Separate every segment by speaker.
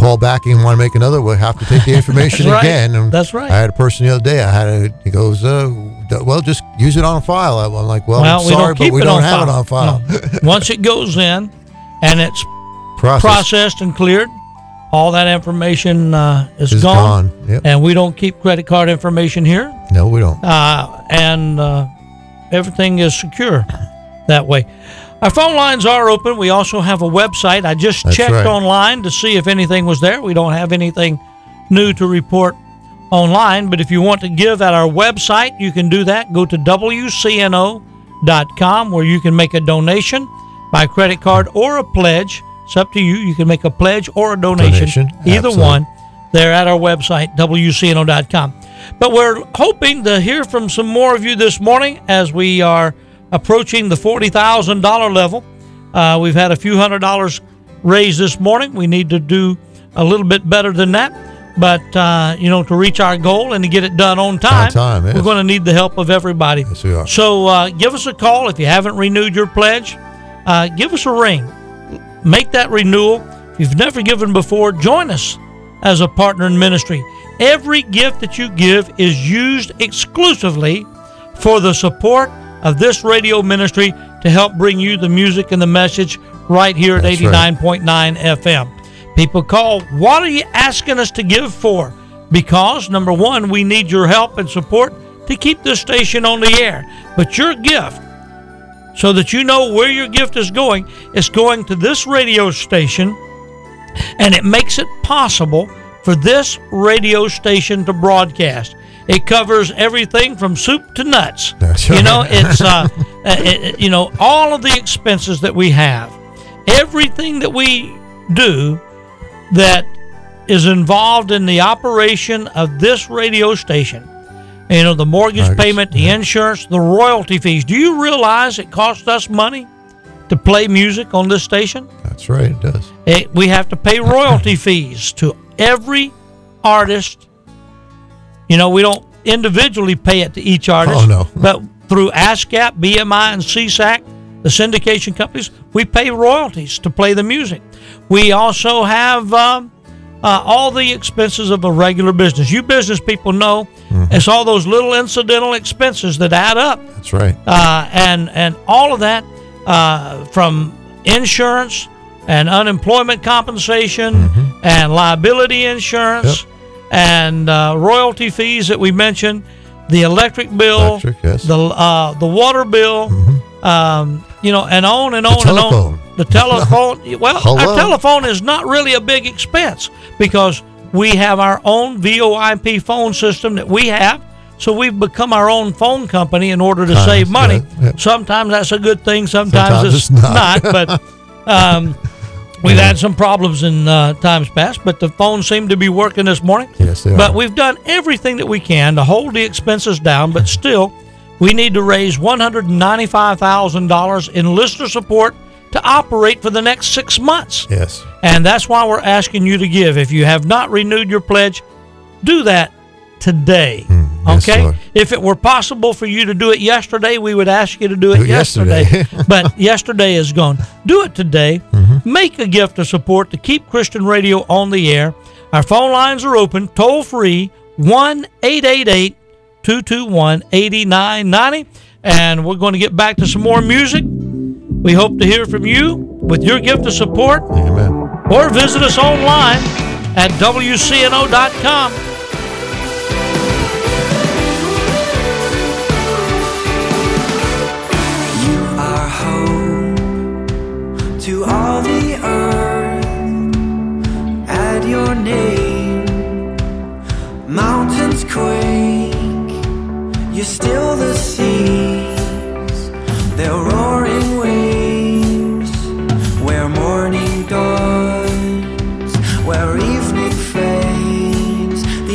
Speaker 1: call back and want to make another, we'll have to take the information
Speaker 2: That's right.
Speaker 1: again. And
Speaker 2: That's right.
Speaker 1: I had a person the other day. He goes, well, just use it on file. I'm like, well, I'm sorry, but we don't have it on file.
Speaker 2: No. Once it goes in and it's
Speaker 1: Process.
Speaker 2: processed and cleared, all that information is
Speaker 1: It's
Speaker 2: gone.
Speaker 1: gone. Yep.
Speaker 2: And we don't keep credit card information here.
Speaker 1: No, we don't.
Speaker 2: And everything is secure that way. Our phone lines are open. We also have a website. I just
Speaker 1: That's
Speaker 2: checked
Speaker 1: right.
Speaker 2: online to see if anything was there. We don't have anything new to report online, but if you want to give at our website, you can do that. Go to WCNO.com where you can make a donation by credit card or a pledge. It's up to you. You can make a pledge or a donation. Either
Speaker 1: Absolutely.
Speaker 2: one. They're at our website, WCNO.com. But we're hoping to hear from some more of you this morning as we are approaching the $40,000 level. We've had a few $100 raised this morning. We need to do a little bit better than that. But, to reach our goal and to get it done on time,
Speaker 1: yes.
Speaker 2: we're going to need the help of everybody.
Speaker 1: Yes, we are.
Speaker 2: So give us a call if you haven't renewed your pledge. Give us a ring. Make that renewal. If you've never given before, join us as a partner in ministry. Every gift that you give is used exclusively for the support of this radio ministry to help bring you the music and the message right here at
Speaker 1: That's
Speaker 2: 89.9 FM. People call, what are you asking us to give for? Because, number one, we need your help and support to keep this station on the air. But your gift, so that you know where your gift is going, it's going to this radio station, and it makes it possible for this radio station to broadcast. It covers everything from soup to nuts.
Speaker 1: That's right.
Speaker 2: It's all of the expenses that we have, everything that we do that is involved in the operation of this radio station. The mortgage payment, the insurance, the royalty fees. Do you realize it costs us money to play music on this station?
Speaker 1: That's right, it does.
Speaker 2: We have to pay royalty fees to every artist. We don't individually pay it to each artist.
Speaker 1: Oh, no.
Speaker 2: But through ASCAP, BMI, and CSAC, the syndication companies, we pay royalties to play the music. We also have all the expenses of a regular business. You business people know it's all those little incidental expenses that add up.
Speaker 1: That's right.
Speaker 2: And all of that from insurance and unemployment compensation and liability insurance and royalty fees that we mentioned, the electric bill,
Speaker 1: Yes.
Speaker 2: the water bill, and on and on and
Speaker 1: telephone.
Speaker 2: on. The telephone. Well,
Speaker 1: Hello?
Speaker 2: our telephone is not really a big expense because we have our own VoIP phone system that we have. So we've become our own phone company in order to save money.
Speaker 1: Yeah.
Speaker 2: Sometimes that's a good thing. Sometimes it's
Speaker 1: not.
Speaker 2: But we've had some problems in times past. But the phones seem to be working this morning.
Speaker 1: Yes, they are.
Speaker 2: But we've done everything that we can to hold the expenses down. But still, we need to raise $195,000 in listener support to operate for the next 6 months.
Speaker 1: Yes.
Speaker 2: And that's why we're asking you to give. If you have not renewed your pledge, do that today.
Speaker 1: Yes,
Speaker 2: Okay?
Speaker 1: Lord.
Speaker 2: If it were possible for you to do it yesterday, we would ask you to do it yesterday. But yesterday is gone. Do it today. Make a gift of support to keep Christian radio on the air. Our phone lines are open, toll free, 1-888-221-8990. And we're going to get back to some more music. We hope to hear from you with your gift of support.
Speaker 1: Amen.
Speaker 2: Or visit us online at WCNO.com.
Speaker 3: You are home to all the earth. At your name, mountains quake. You're still the seas, their roaring waves. Where morning dawns, where evening fades,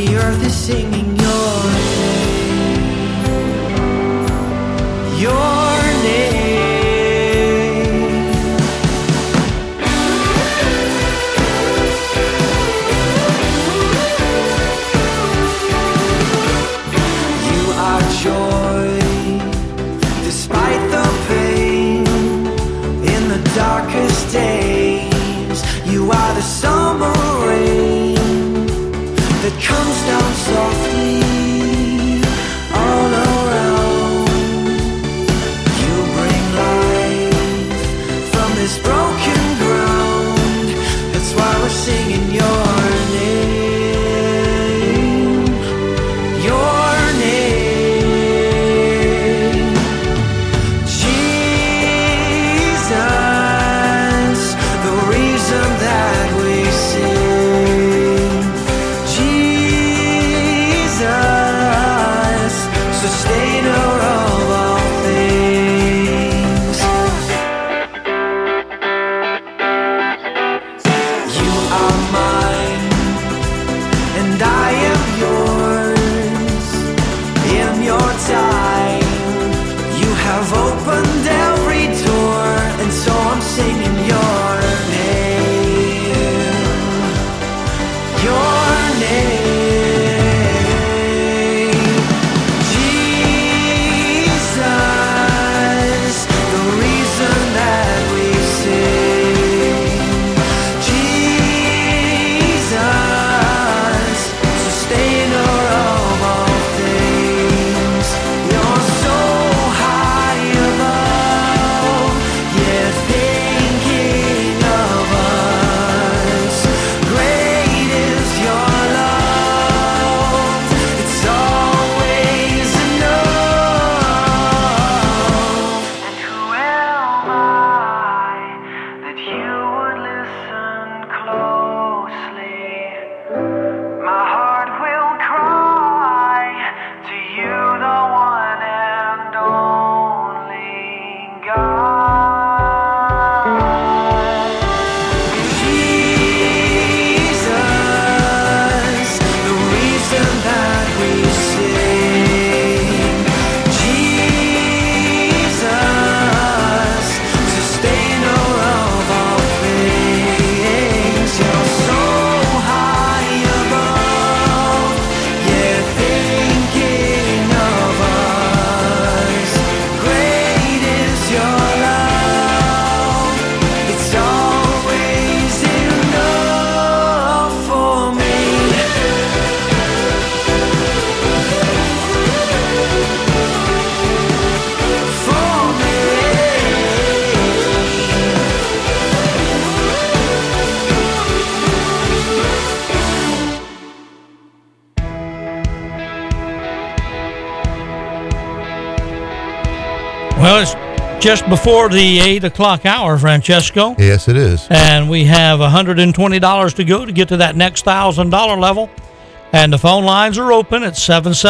Speaker 2: Well, it's just before the 8 o'clock hour, Francesco.
Speaker 1: Yes, it is.
Speaker 2: And we have $120 to go to get to that next $1,000 level. And the phone lines are open at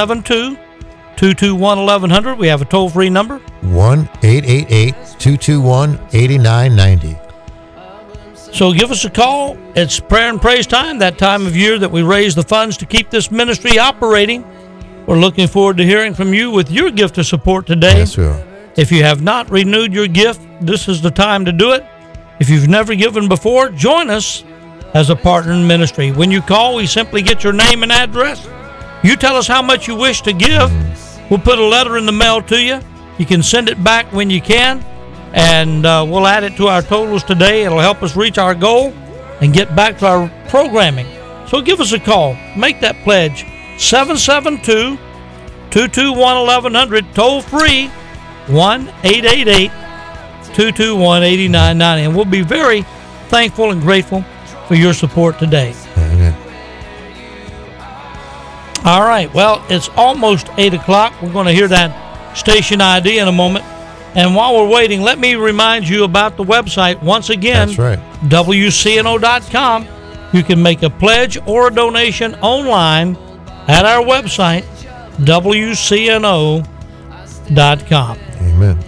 Speaker 2: 772-221-1100. We have a toll-free number.
Speaker 1: 1-888-221-8990.
Speaker 2: So give us a call. It's prayer and praise time, that time of year that we raise the funds to keep this ministry operating. We're looking forward to hearing from you with your gift of support today.
Speaker 1: Yes, we are.
Speaker 2: If you have not renewed your gift, this is the time to do it. If you've never given before, join us as a partner in ministry. When you call, we simply get your name and address. You tell us how much you wish to give. We'll put a letter in the mail to you. You can send it back when you can, and we'll add it to our totals today. It'll help us reach our goal and get back to our programming. So give us a call. Make that pledge. 772-221-1100, toll free, 1-888-221-8990. And we'll be very thankful and grateful for your support today.
Speaker 1: Amen.
Speaker 2: All right. Well, it's almost 8 o'clock. We're going to hear that station ID in a moment. And while we're waiting, let me remind you about the website once again.
Speaker 1: That's right.
Speaker 2: WCNO.com. You can make a pledge or a donation online at our website, WCNO.com.
Speaker 1: Amen.